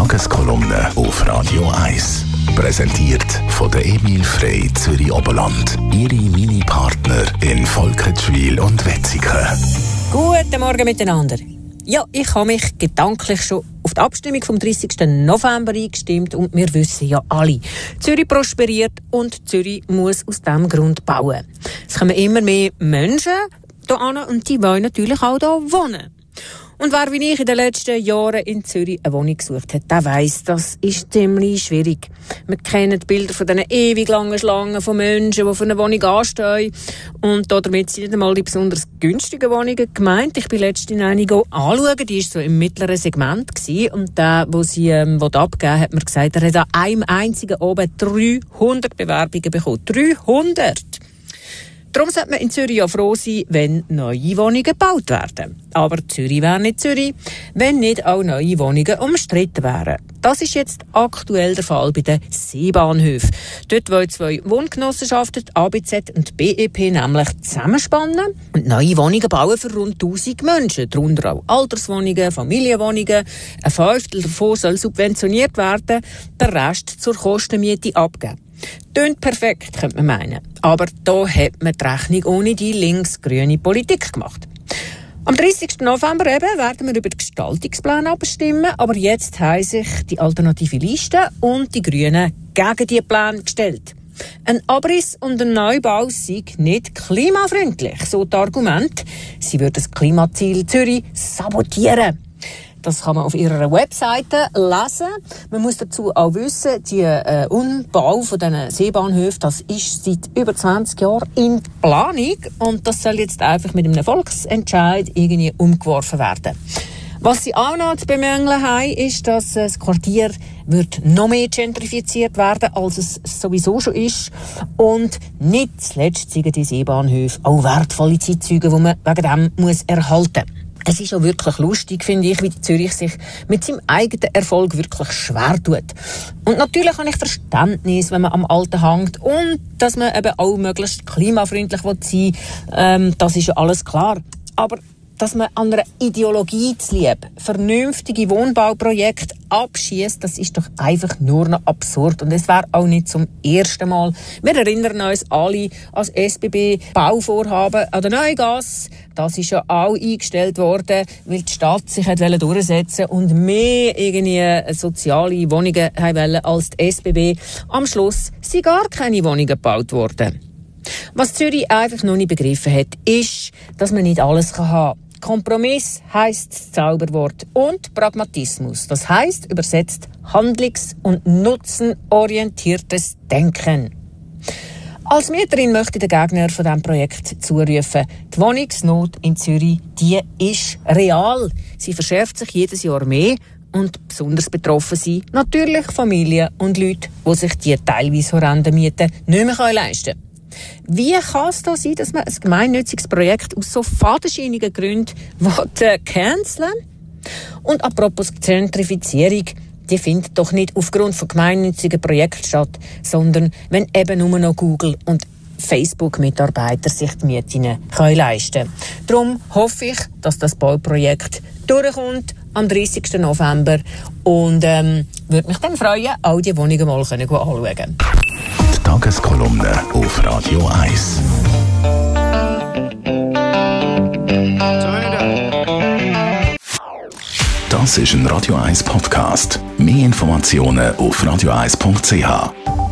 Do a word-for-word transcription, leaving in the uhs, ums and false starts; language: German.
Tageskolumne auf Radio eins. Präsentiert von der Emil Frey Zürich Oberland. Ihre Mini-Partner in Volkenswil und Wetzikon. Guten Morgen miteinander. Ja, ich habe mich gedanklich schon auf die Abstimmung vom dreißigsten November eingestimmt und wir wissen ja alle, Zürich prosperiert und Zürich muss aus diesem Grund bauen. Es kommen immer mehr Menschen hier an und die wollen natürlich auch hier wohnen. Und wer wie ich in den letzten Jahren in Zürich eine Wohnung gesucht hat, der weiss, das ist ziemlich schwierig. Wir kennen die Bilder von diesen ewig langen Schlangen von Menschen, die für eine Wohnung anstehen. Und damit sind nicht einmal die besonders günstigen Wohnungen gemeint. Ich bin letztens in eine anschauen, die war so im mittleren Segment gewesen. Und der, der sie ähm, abgeben hat mir gesagt, er hat an einem einzigen oben dreihundert Bewerbungen bekommen. dreihundert! Darum sollte man in Zürich ja froh sein, wenn neue Wohnungen gebaut werden. Aber Zürich wäre nicht Zürich, wenn nicht auch neue Wohnungen umstritten wären. Das ist jetzt aktuell der Fall bei den Seebahnhöfen. Dort wollen zwei Wohngenossenschaften, A B Z und B E P, nämlich zusammenspannen und neue Wohnungen bauen für rund tausend Menschen. Darunter auch Alterswohnungen, Familienwohnungen. Ein Fünftel davon soll subventioniert werden, der Rest zur Kostenmiete abgeben. Tönt perfekt, könnte man meinen. Aber da hat man die Rechnung ohne die links-grüne Politik gemacht. Am dreißigsten November eben werden wir über den Gestaltungsplan abstimmen, aber jetzt haben sich die alternative Liste und die Grünen gegen diese Pläne gestellt. Ein Abriss und ein Neubau sind nicht klimafreundlich, so das Argument. Sie würden das Klimaziel Zürich sabotieren. Das kann man auf ihrer Webseite lesen. Man muss dazu auch wissen, der äh, Umbau von diesen Seebahnhöfen, das ist seit über zwanzig Jahren in Planung und das soll jetzt einfach mit einem Volksentscheid irgendwie umgeworfen werden. Was sie auch noch zu bemängeln haben, ist, dass das Quartier wird noch mehr gentrifiziert werden, als es sowieso schon ist. Und nicht zuletzt sind die Seebahnhöfe auch wertvolle Zeitzeuge, die man wegen dem muss erhalten muss. Es ist auch wirklich lustig, finde ich, wie Zürich sich mit seinem eigenen Erfolg wirklich schwer tut. Und natürlich habe ich Verständnis, wenn man am Alten hängt und dass man eben auch möglichst klimafreundlich sein will. Ähm, das ist ja alles klar. Aber dass man an einer Ideologie zuliebe vernünftige Wohnbauprojekte abschießt, das ist doch einfach nur noch absurd. Und es wäre auch nicht zum ersten Mal. Wir erinnern uns alle als S B B-Bauvorhaben an der Neugasse. Das ist ja auch eingestellt worden, weil die Stadt sich hat durchsetzen und mehr irgendwie soziale Wohnungen wollte als die S B B. Am Schluss sind gar keine Wohnungen gebaut worden. Was Zürich einfach noch nicht begriffen hat, ist, dass man nicht alles haben kann. Kompromiss heisst das Zauberwort und Pragmatismus. Das heisst, übersetzt, handlungs- und nutzenorientiertes Denken. Als Mieterin möchte der Gegner von diesem Projekt zurufen, die Wohnungsnot in Zürich, die ist real. Sie verschärft sich jedes Jahr mehr und besonders betroffen sind natürlich Familien und Leute, die sich die teilweise horrenden Mieten nicht mehr leisten können. Wie kann es da sein, dass man ein gemeinnütziges Projekt aus so fadenscheinigen Gründen will, canceln will? Und apropos Gentrifizierung, die findet doch nicht aufgrund von gemeinnützigen Projekten statt, sondern wenn eben nur noch Google und Facebook-Mitarbeiter sich die Mieten leisten können. Darum hoffe ich, dass das Bauprojekt durchkommt am dreißigsten November und ähm, würde mich dann freuen, all die Wohnungen mal anschauen können. Tageskolumne auf Radio eins. Das ist ein Radio eins Podcast. Mehr Informationen auf radio eins punkt c h.